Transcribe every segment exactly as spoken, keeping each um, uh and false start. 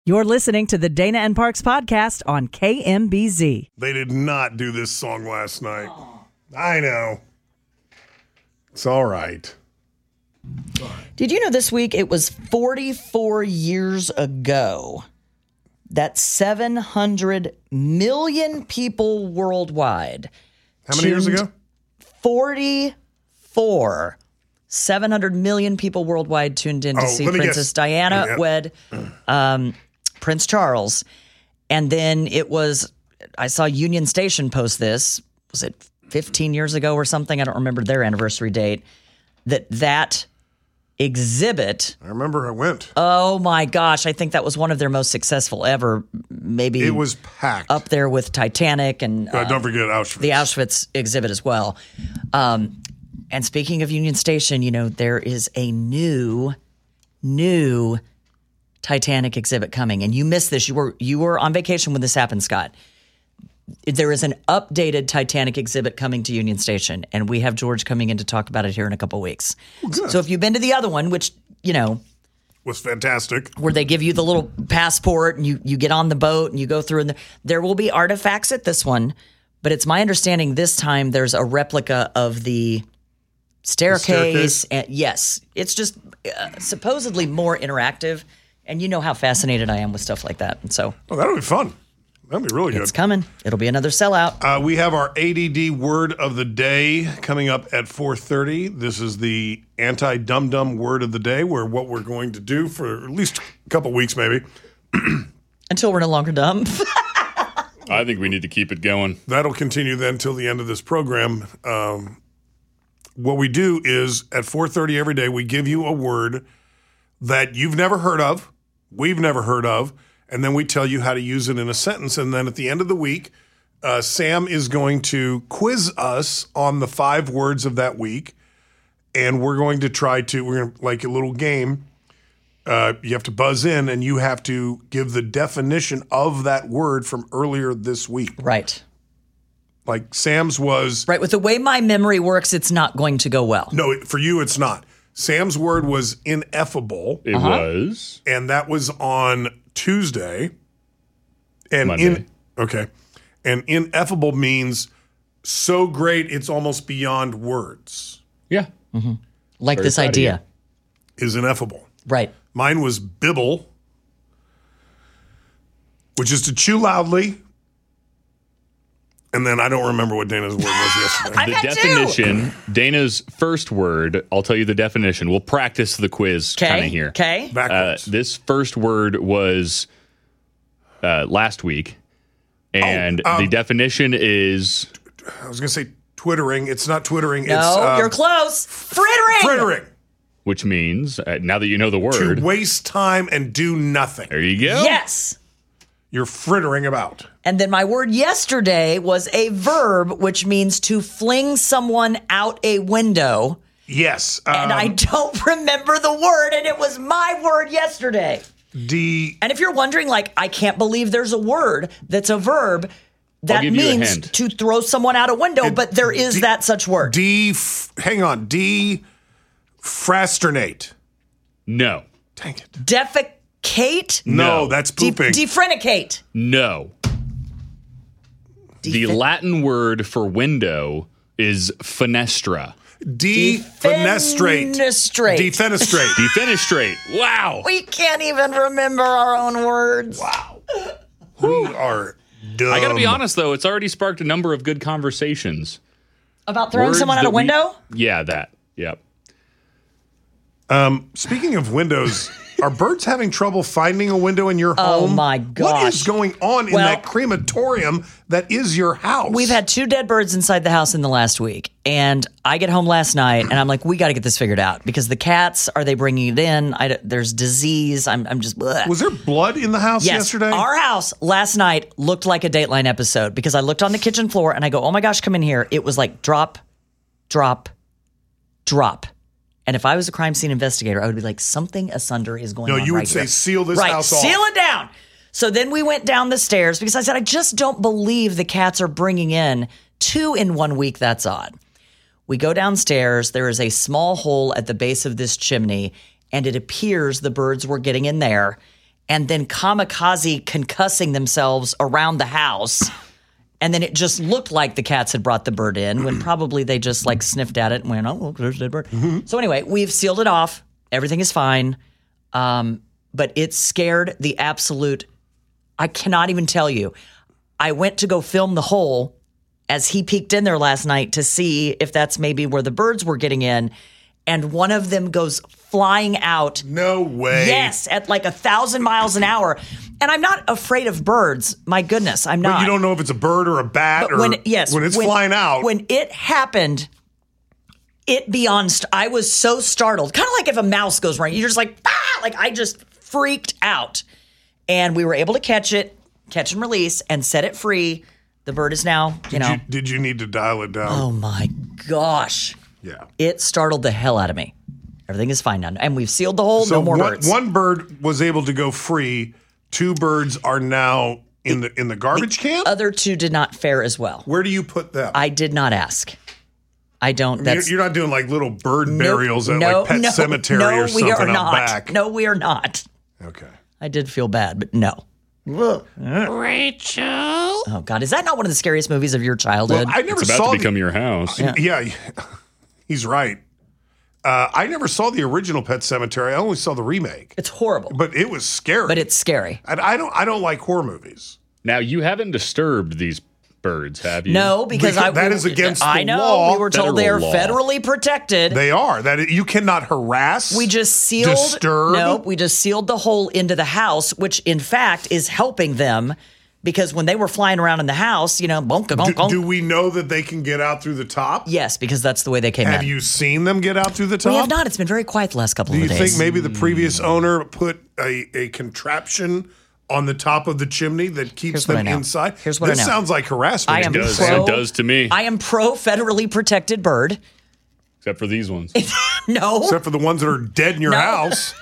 You're listening to the Dana and Parks podcast on K M B Z. They did not do this song last night. I know. It's all right. Did you know this week it was forty-four years ago that seven hundred million people worldwide. How many years ago? forty-four. seven hundred million people worldwide tuned in to Oh, see let me Princess guess. Diana Yep. wed um, Prince Charles. And then it was, I saw Union Station post this, was it fifteen years ago or something? I don't remember their anniversary date. That that exhibit, I remember I went. oh my gosh, I think that was one of their most successful ever. Maybe It was packed. up there with Titanic and Uh, uh, don't forget Auschwitz. the Auschwitz exhibit as well. Um, and speaking of Union Station, you know, there is a new, new Titanic exhibit coming. And you missed this. You were you were on vacation when this happened, Scott. There is an updated Titanic exhibit coming to Union Station, and we have George coming in to talk about it here in a couple weeks. So if you've been to the other one, which, you know, was fantastic. where they give you the little passport and you, you get on the boat and you go through, and the, there will be artifacts at this one. But it's my understanding this time there's a replica of the staircase. staircase? And yes, it's just uh, supposedly more interactive. And you know how fascinated I am with stuff like that. And so Oh, that'll be fun. That'll be really it's good. coming. It'll be another sellout. Uh, we have our A D D word of the day coming up at four thirty. This is the anti-dum-dum word of the day, where what we're going to do for at least a couple weeks maybe, Until we're no longer dumb. I think we need to keep it going. that'll continue then till the end of this program. Um, what we do is at four thirty every day, we give you a word that you've never heard of, we've never heard of, and then we tell you how to use it in a sentence. And then at the end of the week, uh, Sam is going to quiz us on the five words of that week. And we're going to try to, we're going to, like a little game, uh, you have to buzz in and you have to give the definition of that word from earlier this week. Right. Like Sam's was, Right. With the way my memory works, it's not going to go well. no, for you it's not. Sam's word was ineffable. It was. And that was on Tuesday. And Monday. in okay. And ineffable means so great it's almost beyond words. Yeah. Like Very this proud of idea. Is ineffable. Right. Mine was bibble, which is to chew loudly. And then I don't remember what Dana's word was yesterday. I The got two. definition, Dana's first word, I'll tell you the definition. We'll practice the quiz kind Okay. of here. Okay. Uh, Backwards. this first word was uh, last week. And Oh, um, the definition is I was going to say twittering. It's not twittering. No, it's uh, you're close. Frittering. frittering. which means, uh, now that you know the To word, waste time and do nothing. there you go. Yes. You're frittering about. And then my word yesterday was a verb, which means to fling someone out a window. Yes. And um, I don't remember the word, and it was my word yesterday. D. And if you're wondering, like, I can't believe there's a word that's a verb that give you a means hint. to throw someone out a window, but there is D- that such word. D. Hang on. D. Frasternate. No. Dang it. Defecate? No, No. that's De- pooping. defrenicate. No. The Defe- Latin word for window is fenestra. Defenestrate. Defenestrate. Defenestrate. Defenestrate. Wow. We can't even remember our own words. Wow. We are dumb. I got to be honest, though, it's already sparked a number of good conversations. About throwing Words someone out a that we- window? Yeah, that. Yep. Speaking of windows, are birds having trouble finding a window in your Oh, home? my What gosh. is going on in Well- that crematorium that is your house? We've had two dead birds inside the house in the last week. And I get home last night and I'm like, we got to get this figured out because the cats, are they bringing it in? I, there's disease. I'm, I'm just, bleh. Was there blood in the house Yes, yesterday? our house last night looked like a Dateline episode because I looked on the kitchen floor and I go, oh my gosh, come in here. It was like drop, drop, drop. And if I was a crime scene investigator, I would be like, something asunder is going No, on you would right say, here. seal this right, house off. seal it down. So then we went down the stairs because I said, I just don't believe the cats are bringing in two in one week. That's odd. We go downstairs. There is a small hole at the base of this chimney, and it appears the birds were getting in there. and then kamikaze concussing themselves around the house. And then it just looked like the cats had brought the bird in when probably they just like sniffed at it and went, oh, look, there's a dead bird. Mm-hmm. So anyway, we've sealed it off. Everything is fine. Um, but it scared the absolute, I cannot even tell you. I went to go film the hole as he peeked in there last night to see if that's maybe where the birds were getting in. And one of them goes flying out. No way. Yes, at like a thousand miles an hour. And I'm not afraid of birds. My goodness, I'm not. But you don't know if it's a bird or a bat but or when, yes, when it's when, flying out. When it happened, it beyond, st- I was so startled. Kind of like if a mouse goes running. You're just like, ah! Like I just freaked out. And we were able to catch it, catch and release, and set it free. The bird is now, you did know. You, did you need to dial it down? Oh my gosh. Yeah. It startled the hell out of me. Everything is fine now. And we've sealed the hole. So no more one, birds. one bird was able to go free. Two birds are now in the in the garbage can? Other two did not fare as well. Where do you put them? I did not ask. I don't. That's, you're, you're not doing like little bird Nope. burials at no, like Pet no, Cemetery no, or something we are out not. back. No, we are not. Okay. I did feel bad, but no. Rachel. Oh God, is that not one of the scariest movies of your childhood? Well, I never It's about saw to the- become your house. Yeah, yeah he's right. Uh, I never saw the original Pet Cemetery. I only saw the remake, it's horrible, but it was scary. but it's scary. And I don't. I don't like horror movies. Now, you haven't disturbed these birds, have you? No, because, Because I that is against I the know law. we were told they are Federal law. federally protected. They are that you cannot harass. We just sealed. disturb. Nope, we just sealed the hole into the house, which in fact is helping them because when they were flying around in the house, you know, bonk, bonk, Do, bonk. do we know that they can get out through the top? Yes, because that's the way they came Have in. you seen them get out through the top? We have not. It's been very quiet the last couple Do of you days. think maybe the previous owner put a, a contraption on the top of the chimney that keeps Here's what them I know. inside? Here's what this I know. sounds like harassment. I am It does. pro. It does to me. I am pro federally protected bird. Except for these ones. No. Except for the ones that are dead in your No. house.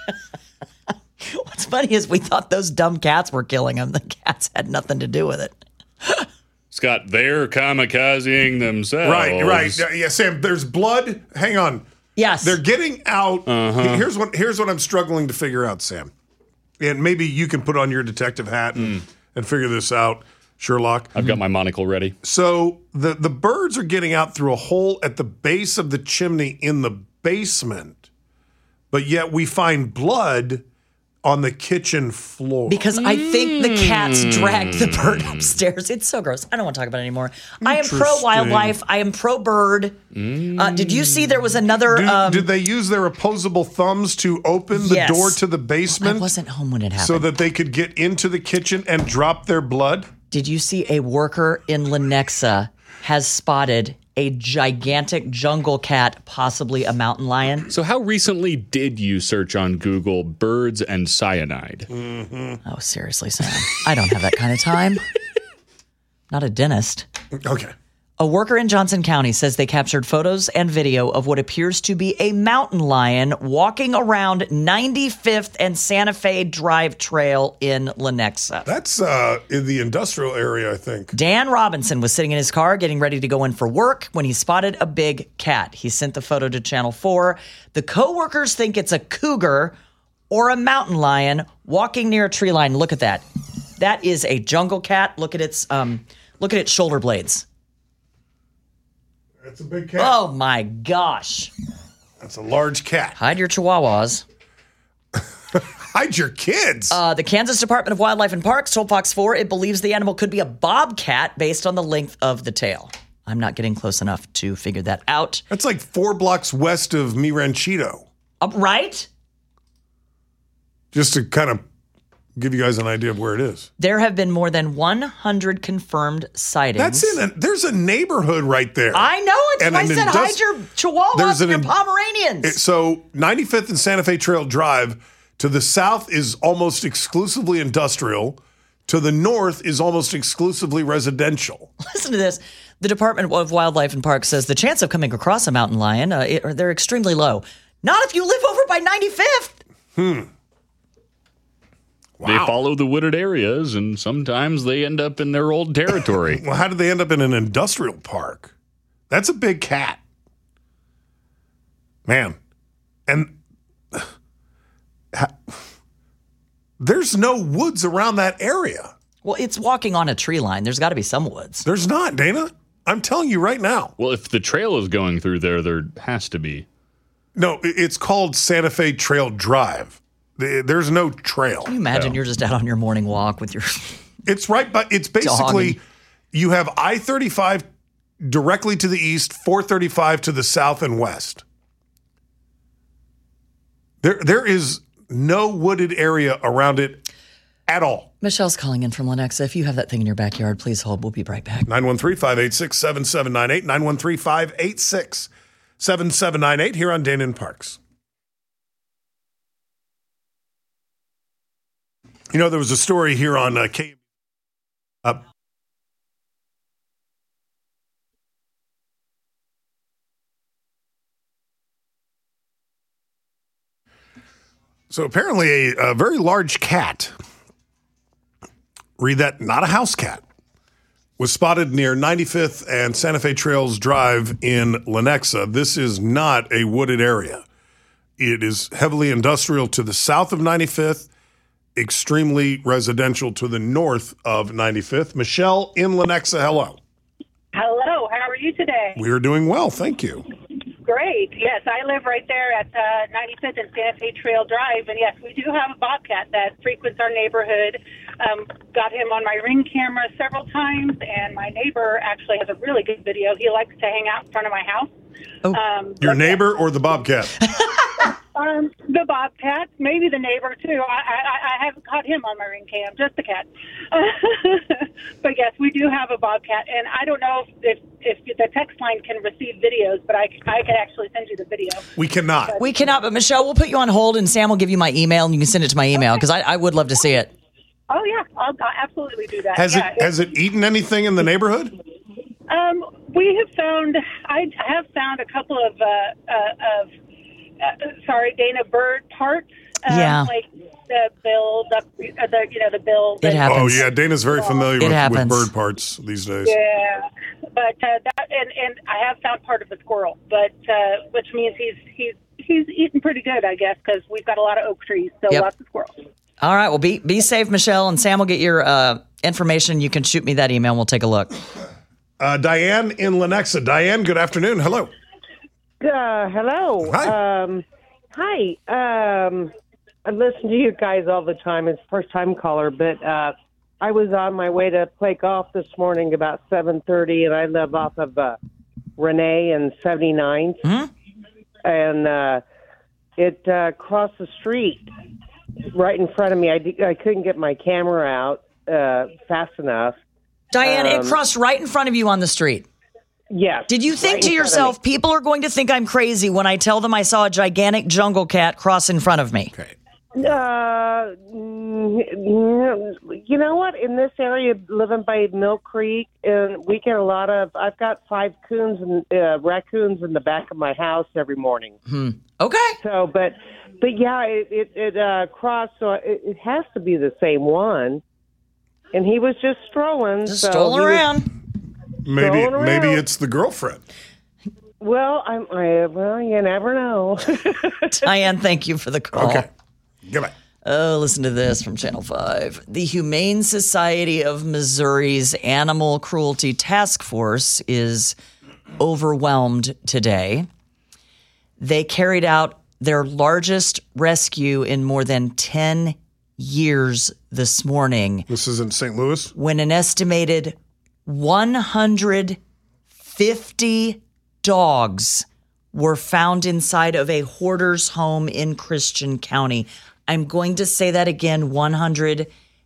What's funny is we thought those dumb cats were killing them. The cats had nothing to do with it. Scott, they're kamikazing themselves. Right, right. Yeah, yeah, Sam, there's blood. Hang on. Yes. They're getting out. Uh-huh. Here's what here's what I'm struggling to figure out, Sam. And maybe you can put on your detective hat and, and figure this out, Sherlock. I've got my monocle ready. So the, the birds are getting out through a hole at the base of the chimney in the basement, but yet we find blood on the kitchen floor. Because I think the cats dragged the bird upstairs. It's so gross. I don't want to talk about it anymore. I am pro Interesting. wildlife. I am pro bird. Uh, did you see there was another? Do- um, did they use their opposable thumbs to open the Yes. door to the I basement wasn't home when it happened. so that they could get into the kitchen and drop their blood? Did you see a worker in Lenexa has spotted a gigantic jungle cat, possibly a mountain lion? So, how recently did you search on Google birds and cyanide? Oh, seriously, Sam. I don't have that kind of time. Not a dentist. Okay. A worker in Johnson County says they captured photos and video of what appears to be a mountain lion walking around ninety-fifth and Santa Fe Drive Trail in Lenexa. That's uh, in the industrial area, I think. Dan Robinson was sitting in his car getting ready to go in for work when he spotted a big cat. He sent the photo to Channel four. The co-workers think it's a cougar or a mountain lion walking near a tree line. Look at that. That is a jungle cat. Look at its um, look at its shoulder blades. That's a big cat. Oh my gosh. That's a large cat. Hide your chihuahuas. Hide your kids. Uh, the Kansas Department of Wildlife and Parks told Fox four it believes the animal could be a bobcat based on the length of the tail. I'm not getting close enough to figure that out. That's like four blocks west of Mi Ranchito. Uh, right? Just to kind of give you guys an idea of where it is. There have been more than one hundred confirmed sightings. That's in a, there's a neighborhood right there. I know. It's And why I an said indus- hide your chihuahuas There's and an your in- Pomeranians. It- so ninety-fifth and Santa Fe Trail Drive to the south is almost exclusively industrial. To the north is almost exclusively residential. Listen to this. The Department of Wildlife and Parks says the chance of coming across a mountain lion, uh, it, they're extremely low. Not if you live over by ninety-fifth. Hmm. They follow the wooded areas, and sometimes they end up in their old territory. Well, how did they end up in an industrial park? That's a big cat. Man. And ha- There's no woods around that area. Well, it's walking on a tree line. There's got to be some woods. There's not, Dana. I'm telling you right now. Well, if the trail is going through there, there has to be. No, it's called Santa Fe Trail Drive. There's no trail. Can you imagine Oh. you're just out on your morning walk with your... It's right, but it's basically Dog. you have I thirty-five directly to the east, four thirty-five to the south and west. There, there is no wooded area around it at all. Michelle's calling in from Lenexa. If you have that thing in your backyard, please hold. We'll be right back. nine one three, five eight six, seven seven nine eight, nine one three, five eight six, seven seven nine eight here on Dana and Parks. You know, there was a story here on uh, K. Uh, so apparently a, a very large cat, read that, not a house cat, was spotted near ninety-fifth and Santa Fe Trails Drive in Lenexa. This is not a wooded area. It is heavily industrial to the south of ninety-fifth, extremely residential to the north of ninety-fifth. Michelle in Lenexa, hello. Hello, how are you today? We are doing well, thank you. Great. Yes, I live right there at uh, ninety-fifth and Santa Fe Trail Drive, and yes, we do have a bobcat that frequents our neighborhood. Um, got him on my Ring camera several times, and my neighbor actually has a really good video. He likes to hang out in front of my house. Oh. Um, Your but- neighbor or the bobcat? Um, the bobcat, maybe the neighbor too. I, I, I haven't caught him on my Ring cam, just the cat. But yes, we do have a bobcat, and I don't know if, if, if the text line can receive videos, but I, I can actually send you the video. We cannot. We cannot, but Michelle, we'll put you on hold, and Sam will give you my email, and you can send it to my email, because I, I would love to see it. Oh yeah, I'll, I'll absolutely do that. Has yeah, it has it eaten anything in the neighborhood? Um, we have found. I have found a couple of uh, uh, of uh, sorry, Dana, bird parts. Um, Yeah. like the bill, the, uh, the you know the bill. It the- happens. Oh yeah, Dana's very familiar It with, with happens. bird parts these days. Yeah, but uh, that and, and I have found part of a squirrel, but uh, which means he's he's he's eating pretty good, I guess, because we've got a lot of oak trees, so Yep. lots of squirrels. All right, well, be be safe, Michelle, and Sam will get your uh, information. You can shoot me that email, and we'll take a look. Uh, Diane in Lenexa. Diane, good afternoon. Hello. Uh, hello. Hi. Um, hi. Um, I listen to you guys all the time. It's first time caller, but uh, I was on my way to play golf this morning about seven thirty, and I live off of uh, Renee and seventy-ninth, Mm-hmm. and uh, it uh, crossed the street right in front of me. I, d- I couldn't get my camera out uh, fast enough. Diane, it Um, crossed right in front of you on the street. Yes. Did you think right to in front of yourself, me. people are going to think I'm crazy when I tell them I saw a gigantic jungle cat cross in front of me? Okay. Uh, mm, you know what? In this area, living by Mill Creek, and we get a lot of. I've got five coons and uh, raccoons in the back of my house every morning. Okay. So, but, but yeah, it it, it uh, crossed. So it, it has to be the same one. And he was just strolling. Just so strolling he was- around. Maybe Going around. maybe it's the girlfriend. well, I'm. I, well, you never know. Diane, thank you for the call. Okay. Goodbye. Oh, listen to this from Channel five. The Humane Society of Missouri's Animal Cruelty Task Force is overwhelmed today. They carried out their largest rescue in more than ten years this morning This is in Saint Louis. when an estimated one hundred fifty dogs were found inside of a hoarder's home in Christian County. I'm going to say that again, one hundred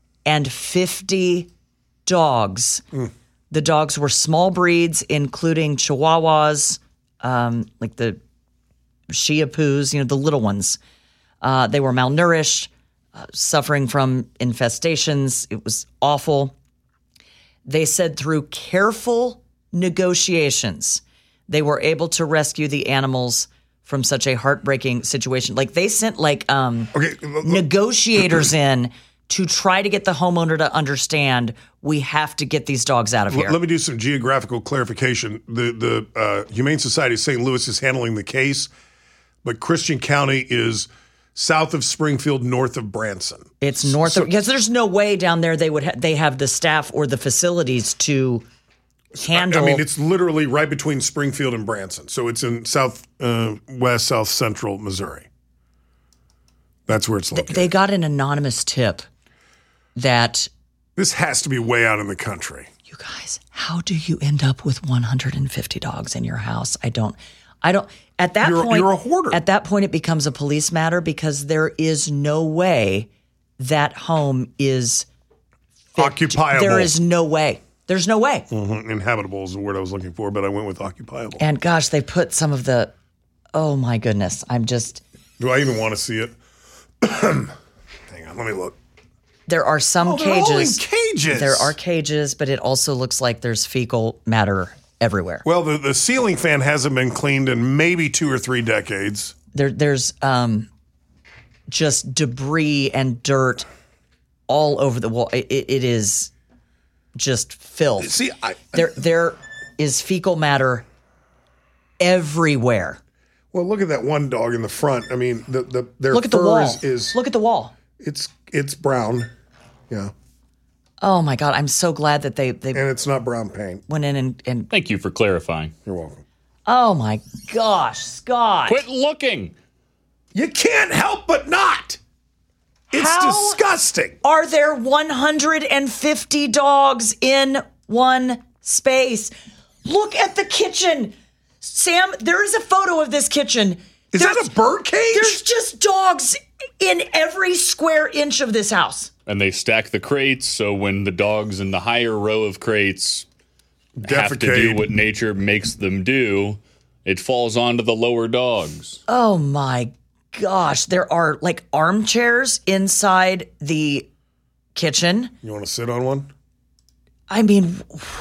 fifty dogs. The dogs were small breeds, including Chihuahuas, um, like the Shih Tzus, you know, the little ones. Uh, they were malnourished, uh, suffering from infestations. It was awful. They said through careful negotiations, they were able to rescue the animals from such a heartbreaking situation. Like they sent like um, Okay. l- l- negotiators in to try to get the homeowner to understand we have to get these dogs out of here. Let me do some geographical clarification. The the uh, Humane Society of Saint Louis is handling the case, but Christian County is south of Springfield, north of Branson. It's north So- of, because there's no way down there they would ha- they have the staff or the facilities to handle. I mean, it's literally right between Springfield and Branson. So it's in south uh, west, south central Missouri. That's where it's located. they got an anonymous tip that, This has to be way out in the country. you guys, how do you end up with one hundred fifty dogs in your house? I don't, I don't, at that You're- point, you're a hoarder. At that point, it becomes a police matter because there is no way that home is Occupiable. There is no way. There's no way. Mhm. Inhabitable is the word I was looking for, but I went with occupiable. And gosh, they put some of the, oh my goodness, I'm just, Do I even want to see it? Hang on, let me look. there are some Oh, they're all in cages. cages. There are cages, but it also looks like there's fecal matter everywhere. Well, the, the ceiling fan hasn't been cleaned in maybe two or three decades. There, there's um, just debris and dirt all over the wall. It, it, it is just filth. See, I, There, there is fecal matter everywhere. well, look at that one dog in the front. I mean, the, the their Look at the fur wall. is, is Look at the wall. it's it's brown, yeah, Oh my God, I'm so glad that they they and it's not brown paint. went in and, and Thank you for clarifying. You're welcome. oh my gosh, Scott. Quit looking. You can't help but not. It's How- disgusting. Are there one hundred fifty dogs in one space? Look at the kitchen. Sam, there is a photo of this kitchen. Is There's- that a bird cage? There's just dogs in every square inch of this house. And they stack the crates, so when the dogs in the higher row of crates have to do Defecate. what nature makes them do, it falls onto the lower dogs. Oh my gosh. There are like armchairs inside the kitchen. You want to sit on one? I mean,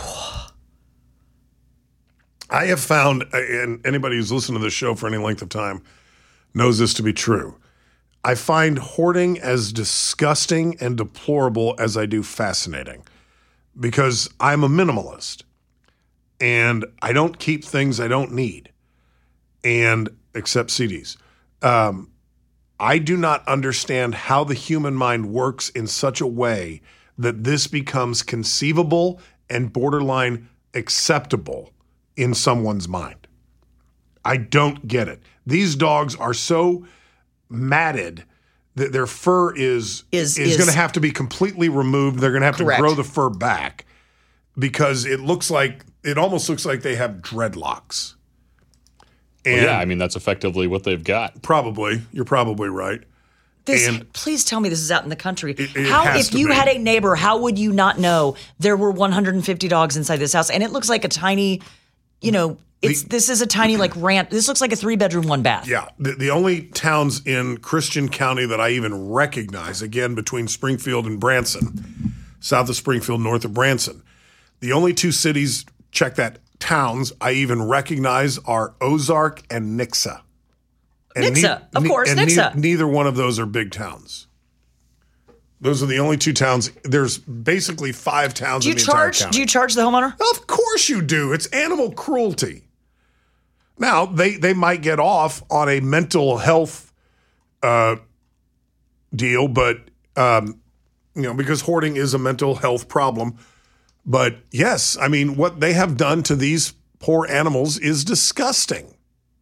I have found, and anybody who's listened to this show for any length of time knows this to be true. I find hoarding as disgusting and deplorable as I do fascinating because I'm a minimalist and I don't keep things I don't need and except C Ds. Um, I do not understand how the human mind works in such a way that this becomes conceivable and borderline acceptable in someone's mind. I don't get it. These dogs are so matted that their fur is Is- is, is- going to have to be completely removed. They're going to have Correct. to grow the fur back because it looks like it almost looks like they have dreadlocks. And Yeah, I mean, that's effectively what they've got. probably you're probably right. this, And- please tell me this is out in the country. it how, has if to you be. had a neighbor, how would you not know there were one hundred fifty dogs inside this house? And it looks like a tiny, you know, it's this is a tiny like ranch. This looks like a three bedroom, one bath. Yeah, the, the only towns in Christian County that I even recognize, again, between Springfield and Branson, south of Springfield, north of Branson, the only two cities, check that, towns I even recognize are Ozark and Nixa. And Nixa, of ne- course, and Nixa. ne- neither one of those are big towns. Those are the only two towns. There's basically five towns Do you in the entire charge? county. Do you charge the homeowner? Of course you do. It's animal cruelty. Now, they, they might get off on a mental health uh, deal, but, um, you know, because hoarding is a mental health problem. But yes, I mean, what they have done to these poor animals is disgusting.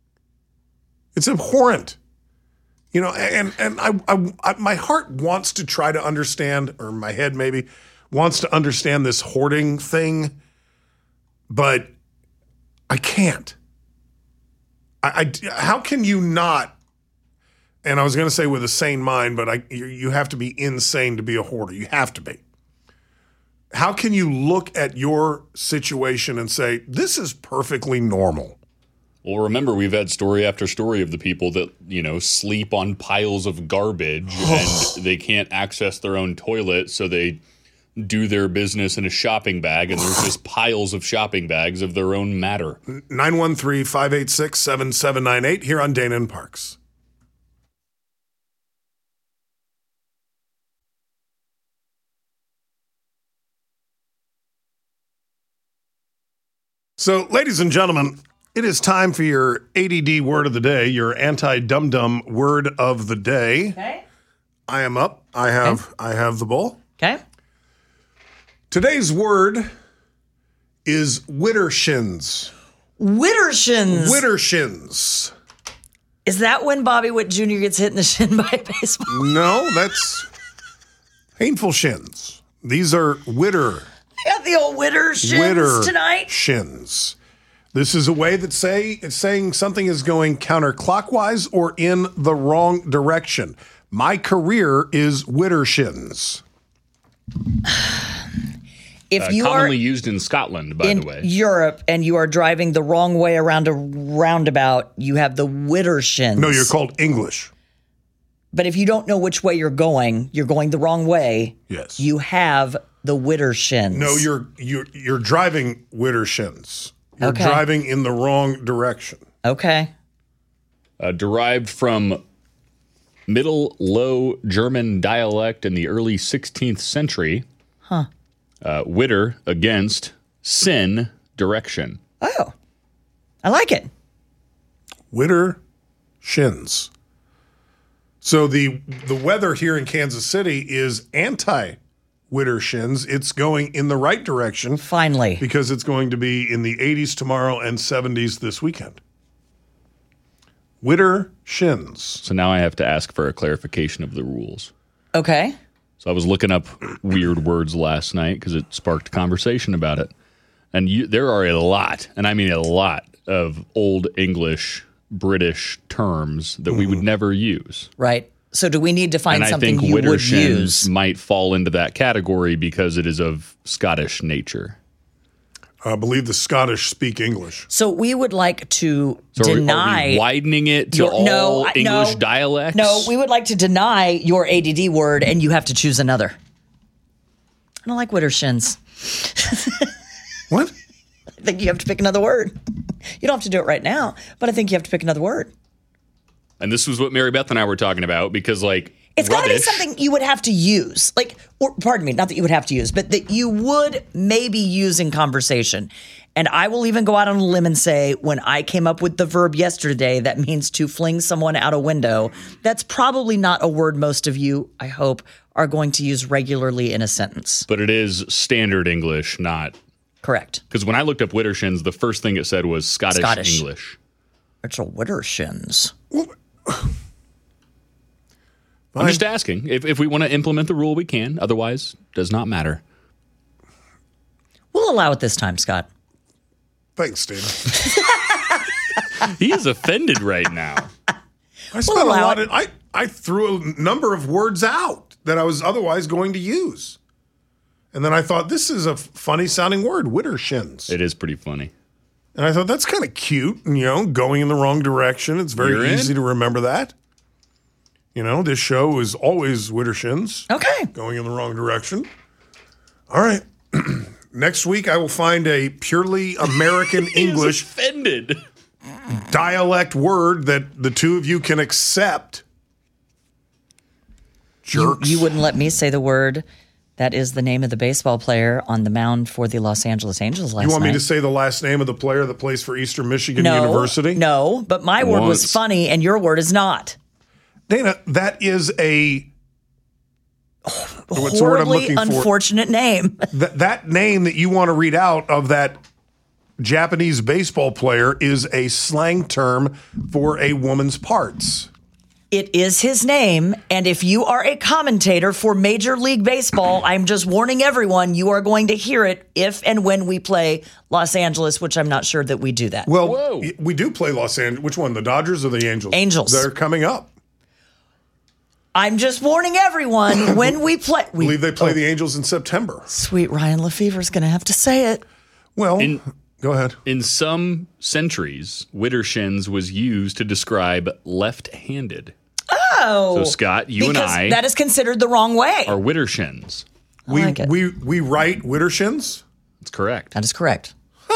It's abhorrent. You know, and, and I, I, I, my heart wants to try to understand, or my head maybe, wants to understand this hoarding thing, but I can't. I, I- how can you not? And I was going to say with a sane mind, but I you, you have to be insane to be a hoarder. You have to be. How can you look at your situation and say this is perfectly normal? Well, remember, we've had story after story of the people that, you know, sleep on piles of garbage and they can't access their own toilet, so they do their business in a shopping bag, and there's just piles of shopping bags of their own matter. nine one three, five eight six, seven seven nine eight here on Dana and Parks. So, ladies and gentlemen, It is time for your A D D word of the day, your anti-dum-dum word of the day. Okay. I am up. I have okay. I have the ball. Okay. Today's word is widdershins. Widdershins. Widdershins. Is that when Bobby Witt Junior gets hit in the shin by a baseball? No, that's painful shins. These are widder. I got the old widder shins widder tonight. Shins. This is a way that say it's saying something is going counterclockwise or in the wrong direction. My career is widder shins. If uh, you commonly are used in Scotland, by in the way, Europe, and you are driving the wrong way around a roundabout, you have the widder shins. No, you're called English. But if you don't know which way you're going, you're going the wrong way. Yes. You have the widder shins. No, you're you're you're driving widder shins. You're Okay. driving in the wrong direction. Okay. uh, derived from Middle Low German dialect in the early sixteenth century. Huh. Uh, widder against sin direction. Oh, I like it. Widder shins. So the the weather here in Kansas City is anti widder shins. It's going in the right direction Finally. because it's going to be in the eighties tomorrow and seventies this weekend. Widder shins. So now I have to ask for a clarification of the rules. Okay. So I was looking up weird words last night because it sparked conversation about it. And you, there are a lot, and I mean a lot, of Old English, British terms that we would never use. Right. So do we need to find And I something think you would widdershins use? might fall into that category because it is of Scottish nature. I believe the Scottish speak English. So we would like to So are we- deny. are we widening it to your- all no, I- English no, dialects? No, we would like to deny your A D D word, and you have to choose another. I don't like widder shins. What? I think you have to pick another word. You don't have to do it right now, but I think you have to pick another word. And this was what Mary Beth and I were talking about because, like, It's got to be rubbish- something you would have to use. Like, or pardon me, not that you would have to use, but that you would maybe use in conversation. And I will even go out on a limb and say, when I came up with the verb yesterday, that means to fling someone out a window. That's probably not a word most of you, I hope, are going to use regularly in a sentence. But it is standard English, not... Correct. Because when I looked up widdershins, the first thing it said was Scottish, Scottish. English. It's a widder shins. I'm just asking. If, if we want to implement the rule, we can. Otherwise, does not matter. We'll allow it this time, Scott. Thanks, Dana. He is offended right now. I spent a allow lot it. of, I, I threw a number of words out that I was otherwise going to use. And then I thought, this is a funny sounding word, widder shins. It is pretty funny. And I thought, that's kind of cute, and, you know, going in the wrong direction. It's very You're in? easy to remember that. You know, this show is always widder shins. Okay. Going in the wrong direction. All right. Next week, I will find a purely American English offended. dialect word that the two of you can accept. You, Jerks. you wouldn't let me say the word that is the name of the baseball player on the mound for the Los Angeles Angels last You want night. me to say the last name of the player that plays for Eastern Michigan no, University? No, but my word was Once. funny and your word is not. Dana, that is a what's the word I'm Horribly looking for? unfortunate name. That that name that you want to read out of that Japanese baseball player is a slang term for a woman's parts. It is his name, and if you are a commentator for Major League Baseball, I'm just warning everyone, you are going to hear it if and when we play Los Angeles, which I'm not sure that we do that. Well, Whoa. y- we do play Los Angeles. Which one, the Dodgers or the Angels? Angels. They're coming up. I'm just warning everyone when we play. I We, believe they play the Angels in September. sweet Ryan Lefevre's going to have to say it. Well, In- go ahead. In some centuries, widdershins was used to describe left-handed. Oh. So, Scott, you and because I that is considered the wrong way. are widdershins. We like it. we we write widdershins. That's correct. That is correct.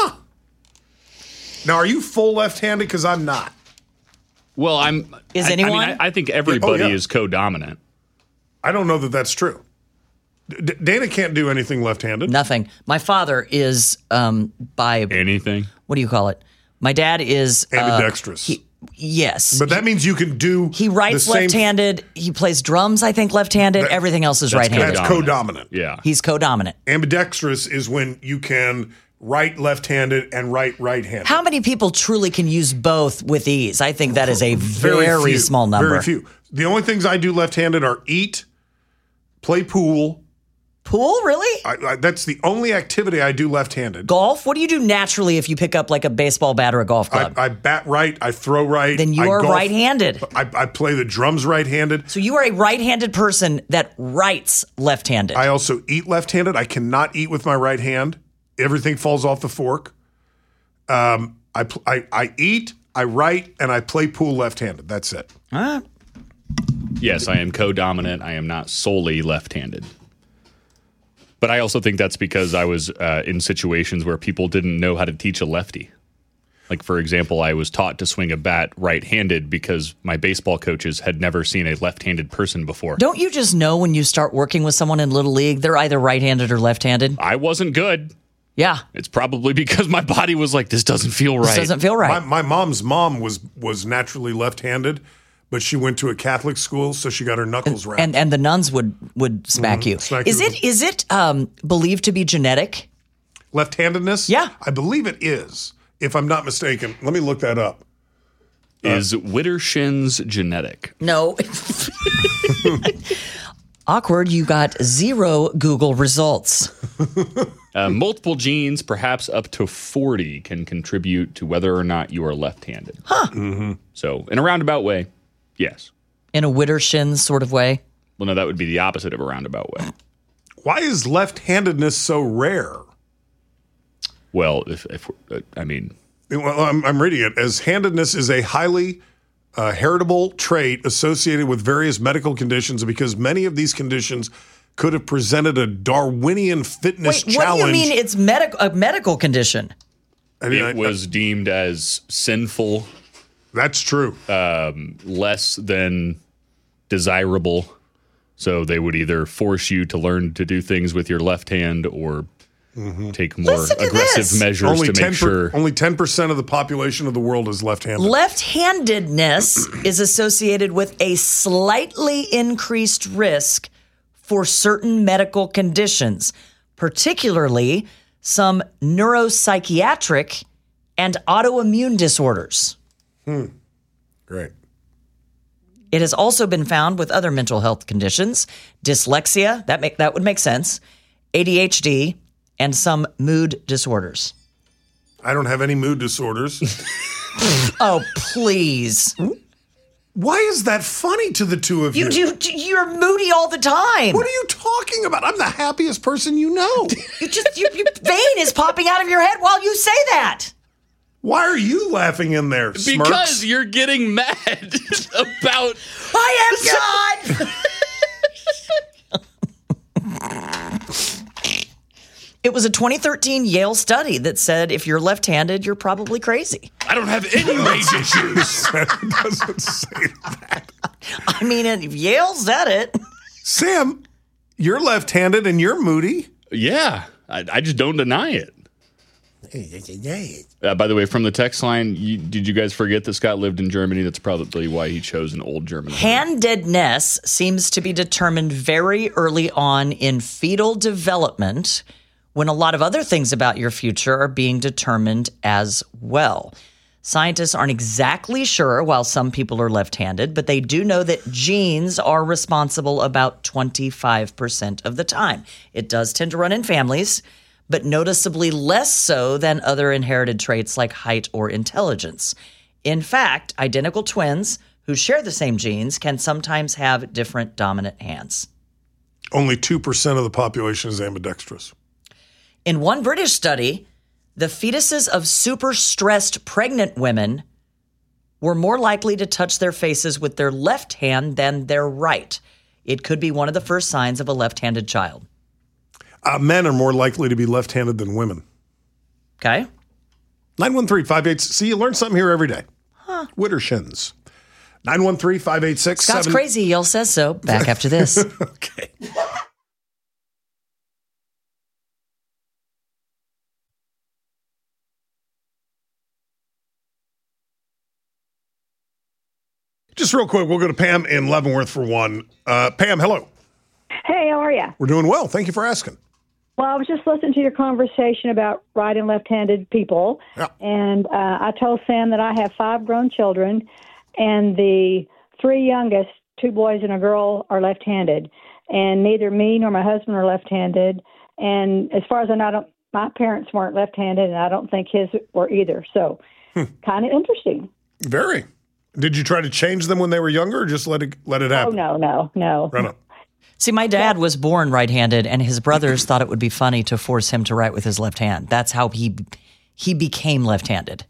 Now, are you full left-handed? Because I'm not. Well, I'm. Is I, anyone? I, mean, I, I think everybody Oh, yeah. is co-dominant. I don't know that that's true. D- Dana can't do anything left-handed. Nothing. My father is um by Anything? what do you call it? My dad is uh, ambidextrous. he- yes. But that means you can do He writes the same- left-handed. He plays drums, I think, left-handed. That- Everything else is that's right-handed. That's Co-dominant. co-dominant. Yeah. He's co-dominant. Ambidextrous is when you can write left-handed and write right-handed. How many people truly can use both with ease? I think that is a very, few, small number. Very few. The only things I do left-handed are eat, play pool. Pool, really? I, I, that's the only activity I do left-handed. Golf? What do you do naturally if you pick up like a baseball bat or a golf I, club? I bat right. I throw right. then you I are golf. right-handed. I, I play the drums right-handed. So you are a right-handed person that writes left-handed. I also eat left-handed. I cannot eat with my right hand. Everything falls off the fork. Um, I, pl- I I eat, I write, and I play pool left-handed. That's it. Ah, Yes, I am co-dominant. I am not solely left-handed. But I also think that's because I was uh, in situations where people didn't know how to teach a lefty. Like, for example, I was taught to swing a bat right-handed because my baseball coaches had never seen a left-handed person before. don't you just know when you start working with someone in Little League, they're either right-handed or left-handed? I wasn't good. Yeah. It's probably because my body was like, this doesn't feel right. This doesn't feel right. My, my mom's mom was was naturally left-handed, but she went to a Catholic school, so she got her knuckles wrapped. and and the nuns would would smack you. Smack Is you it with- is it um, believed to be genetic? Left-handedness? Yeah. I believe it is, if I'm not mistaken. Let me look that up. Is Widdershins genetic? No. Awkward. You got zero Google results. Uh, multiple genes, perhaps up to forty, can contribute to whether or not you are left-handed. Huh. Mm-hmm. So, in a roundabout way, yes. In a Widdershins sort of way. Well, no, that would be the opposite of a roundabout way. Why is left-handedness so rare? Well, if, if uh, I mean, Well, I'm, I'm reading it as handedness is a highly uh, heritable trait associated with various medical conditions because many of these conditions could have presented a Darwinian fitness Wait, challenge. what do you mean it's medical a medical condition? I mean, I- it was deemed as sinful, that's true. less than desirable. So they would either force you to learn to do things with your left hand or take more Listen to aggressive this. measures only to ten make sure. only ten percent of the population of the world is left-handed. Left-handedness is associated with a slightly increased risk for certain medical conditions, particularly some neuropsychiatric and autoimmune disorders. Great. It has also been found with other mental health conditions, dyslexia, that make that would make sense, A D H D, and some mood disorders. I don't have any mood disorders. Oh, please. Why is that funny to the two of you? You, you you're moody all the time. What are you talking about? I'm the happiest person you know. You just your, your vein is popping out of your head while you say that. Why are you laughing in there, Smirks? Because you're getting mad about. I am God. It was a twenty thirteen Yale study that said if you're left-handed, you're probably crazy. I don't have any rage issues. It doesn't say that. I mean, if Yale said it. Sam, you're left-handed and you're moody. Yeah, I, I just don't deny it. Uh, by the way, from the text line, you, did you guys forget that Scott lived in Germany? That's probably why he chose an old German. word. Handedness seems to be determined very early on in fetal development when a lot of other things about your future are being determined as well. Scientists aren't exactly sure while some people are left-handed, but they do know that genes are responsible about twenty-five percent of the time. It does tend to run in families, but noticeably less so than other inherited traits like height or intelligence. In fact, identical twins who share the same genes can sometimes have different dominant hands. Only two percent of the population is ambidextrous. In one British study, the fetuses of super-stressed pregnant women were more likely to touch their faces with their left hand than their right. It could be one of the first signs of a left-handed child. Uh, men are more likely to be left-handed than women. Okay? nine one three, five eight six. See, you learn something here every day. Huh. Widdershins. nine one three, five eight six, Scott's seven crazy. Yale says so. Back after this. Okay. just real quick, we'll go to Pam in Leavenworth for one. Uh, Pam, hello. Hey, how are you? We're doing well. Thank you for asking. Well, I was just listening to your conversation about right and left-handed people, Yeah. and uh, I told Sam that I have five grown children, and the three youngest, two boys and a girl, are left-handed, and neither me nor my husband are left-handed. And as far as I know, I don't, my parents weren't left-handed, and I don't think his were either. So, Hmm. kind of interesting. Very. Did you try to change them when they were younger, or just let it let it Oh happen? no, no, no. Right on. See, my dad was born right-handed, and his brothers thought it would be funny to force him to write with his left hand. That's how he he became left-handed.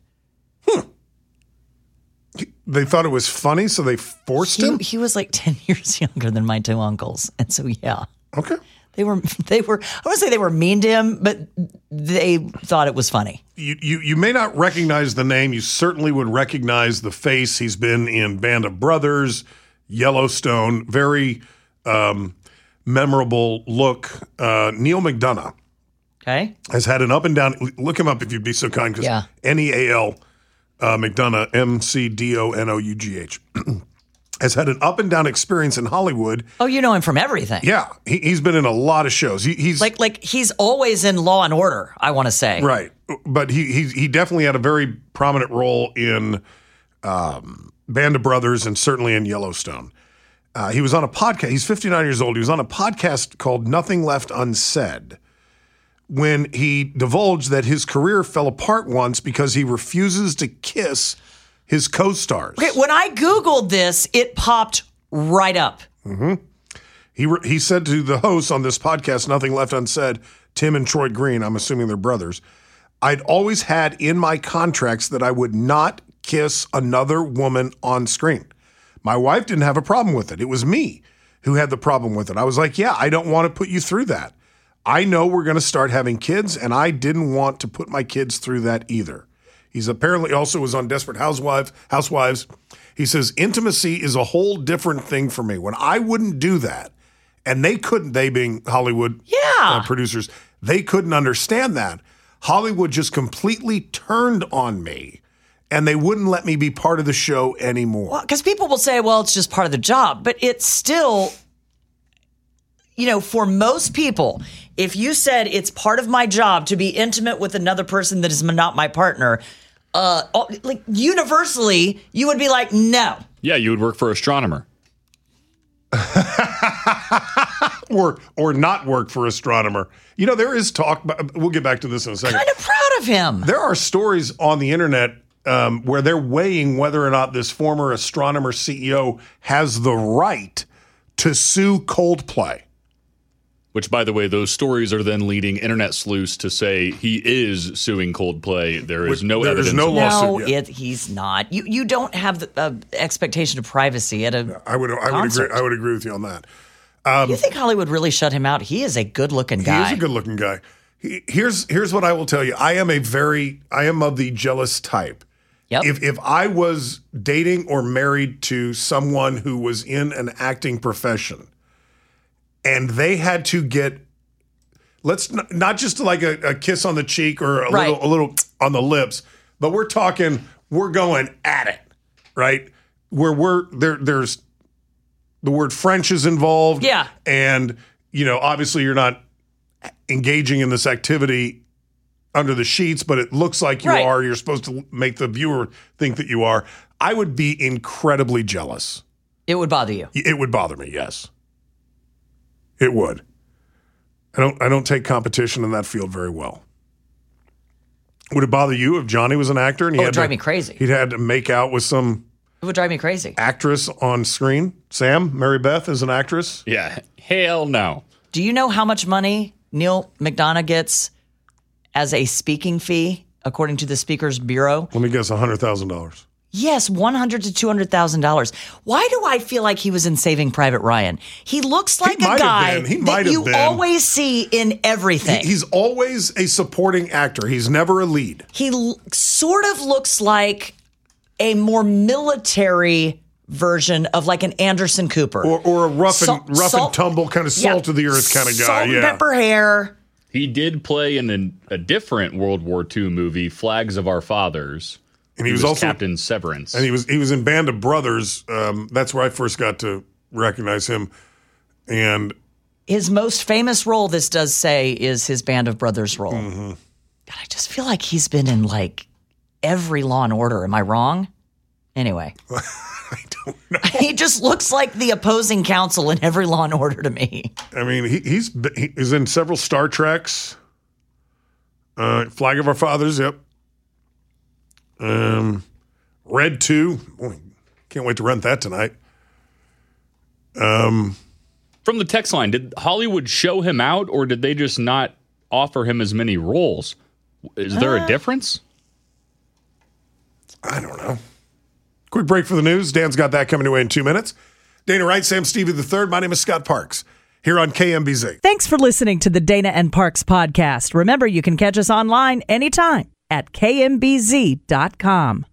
They thought it was funny, so they forced He, him? he was like ten years younger than my two uncles, and so yeah, Okay. they were they were. I wouldn't say they were mean to him, but they thought it was funny. You, you you may not recognize the name. You certainly would recognize the face. He's been in Band of Brothers, Yellowstone, very um, memorable look. Uh, Neil McDonough Okay, has had an up and down. Look him up if you'd be so kind, because Yeah. N E A L uh, McDonough, M C D O N O U G H, has had an up and down experience in Hollywood. oh, you know him from everything. Yeah, he, he's been in a lot of shows. He, he's Like like he's always in Law and Order. I want to say. right, but he he he definitely had a very prominent role in um, Band of Brothers and certainly in Yellowstone. Uh, he was on a podcast. He's fifty-nine years old. He was on a podcast called Nothing Left Unsaid when he divulged that his career fell apart once because he refuses to kiss his co-stars. Okay, when I Googled this, it popped right up. He re- he said to the hosts on this podcast, Nothing Left Unsaid, Tim and Troy Green, I'm assuming they're brothers, I'd always had in my contracts that I would not kiss another woman on screen. My wife didn't have a problem with it. It was me who had the problem with it. I was like, yeah, I don't want to put you through that. I know we're going to start having kids, and I didn't want to put my kids through that either. He's apparently also was on Desperate Housewives. Housewives. He says, intimacy is a whole different thing for me. When I wouldn't do that, and they couldn't, they being Hollywood Yeah. uh, producers, they couldn't understand that. Hollywood just completely turned on me, and they wouldn't let me be part of the show anymore. Well, because people will say, well, it's just part of the job, but it's still, you know, for most people, if you said it's part of my job to be intimate with another person that is not my partner, uh, like universally, you would be like, no. Yeah, you would work for astronomer. or or not work for astronomer. You know, there is talk, but we'll get back to this in a second. Kind of proud of him. There are stories on the internet um, where they're weighing whether or not this former astronomer C E O has the right to sue Coldplay. Which, by the way, those stories are then leading internet sleuths to say he is suing Coldplay. There is no There is evidence. no of- law- No, lawsuit, yeah. it, he's not. You you don't have the uh, expectation of privacy at a I would I would agree concert. I would agree with you on that. You think Hollywood really shut him out? He is a good-looking guy. He is a good-looking guy. He, here's here's what I will tell you. I am a very I am of the jealous type. Yep. If if I was dating or married to someone who was in an acting profession, and they had to get, let's not, not just like a, a kiss on the cheek or a Right. little a little on the lips, but we're talking we're going at it, right? Where we're there there's the word French is involved. Yeah. And, you know, obviously you're not engaging in this activity under the sheets, but it looks like you Right. are. You're supposed to make the viewer think that you are. I would be incredibly jealous. It would bother you. It would bother me, yes. It would. I don't I don't take competition in that field very well. Would it bother you if Johnny was an actor and he Oh, it had would drive to, me crazy. He'd had to make out with some It would drive me crazy. actress on screen? Sam, Mary Beth is an actress? Yeah, hell no. Do you know how much money Neil McDonough gets as a speaking fee, according to the Speakers Bureau? Let me guess, one hundred thousand dollars. Yes, one hundred to two hundred thousand dollars. Why do I feel like he was in Saving Private Ryan? He looks like might a have guy been. He might that have you been. always see in everything. He's always a supporting actor. He's never a lead. he l- sort of looks like a more military version of like an Anderson Cooper. Or, or a rough and Salt- rough salt- and tumble kind of Yeah. salt of the earth kind of guy. Salt and yeah. pepper hair. He did play in an, a different World War Two movie, Flags of Our Fathers, And he, he was, was also Captain Severance. And he was he was in Band of Brothers. Um, that's where I first got to recognize him. And his most famous role, this does say, is his Band of Brothers role. Mm-hmm. God, I just feel like he's been in like every Law and Order. Am I wrong? Anyway. I don't know. He just looks like the opposing counsel in every Law and Order to me. I mean, he, he's he, he's in several Star Treks. Uh, Flag of Our Fathers, yep. Um, Red two. Boy, can't wait to rent that tonight. Um, From the text line, did Hollywood show him out, or did they just not offer him as many roles? Is there Uh, a difference? I don't know. Quick break for the news. Dan's got that coming away in two minutes. Dana Wright, Sam Stevie the third. My name is Scott Parks here on K M B Z. Thanks for listening to the Dana and Parks podcast. Remember, you can catch us online anytime at K M B Z dot com.